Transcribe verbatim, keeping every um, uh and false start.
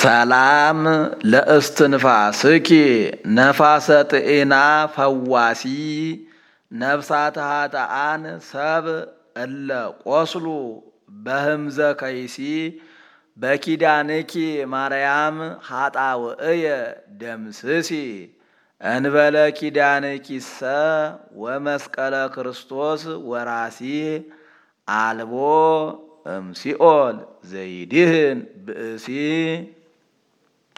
ሰላም ለእስትንፋስኪ ነፋሰ ጥዔና ፈዋሲ ነፍሳተ ኃጥኣን ሰብ እለ ቆስሉ በህምዘ ከይሲ በኪዳንኪ ማርያም ኃጣውእየ ደምስሲ እንበለ ኪዳንኪሰ ወመስቀለ ክርስቶስ ወራሲ አልቦ እምሲኦል ዘይድህን ብእሲ